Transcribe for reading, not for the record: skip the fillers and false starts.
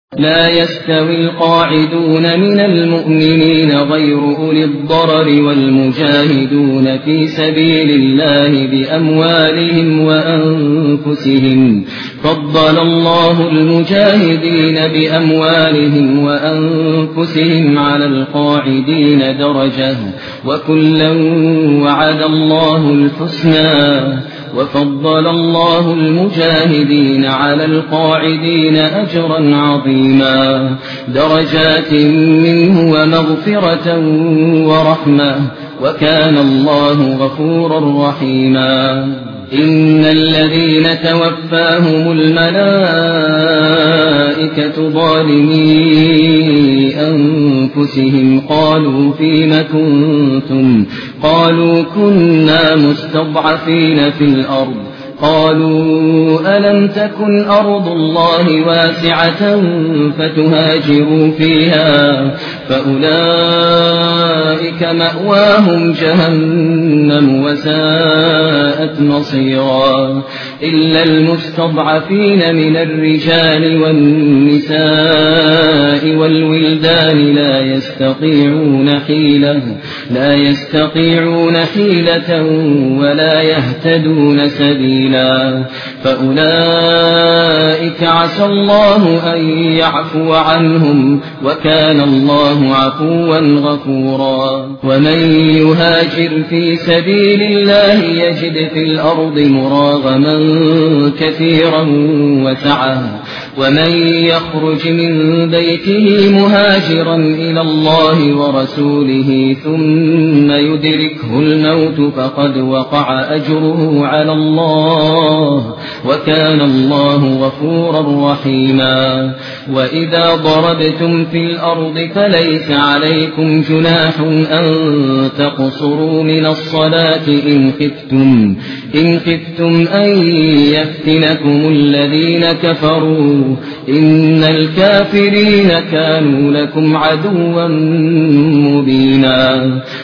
لا يستوي القاعدون من المؤمنين غير أولي الضرر والمجاهدون في سبيل الله بأموالهم وأنفسهم فضل الله المجاهدين بأموالهم وأنفسهم على القاعدين درجة وكلا وعد الله الحسنى وفضل الله المجاهدين على القاعدين أجرا عظيما درجات منه ومغفرة ورحمة وكان الله غفورا رحيما إن الذين توفاهم الملائكة ظالمي أنفسهم قالوا فيم كنتم قالوا كنا مستضعفين في الأرض قالوا ألم تكن أرض الله واسعة فتهاجروا فيها فأولئك مأواهم جهنم وساءت مصيرا إلا المستضعفين من الرجال والنساء والولدان لا يستطيعون حيلة ولا يهتدون سبيلا فأولئك عسى الله أن يعفو عنهم وكان الله عفوا غفورا ومن يهاجر في سبيل الله يجد في الأرض مراغما كثيرا وسعة ومن يخرج من بيته مهاجرا إلى الله ورسوله ثم يدركه الموت فقد وقع أجره على الله وكان الله غفورا رحيما وإذا ضربتم في الأرض فليس عليكم جناح أن تقصروا من الصلاة إن خفتم أن يفتنكم الذين كفروا إن الكافرين كانوا لكم عدوا مبينا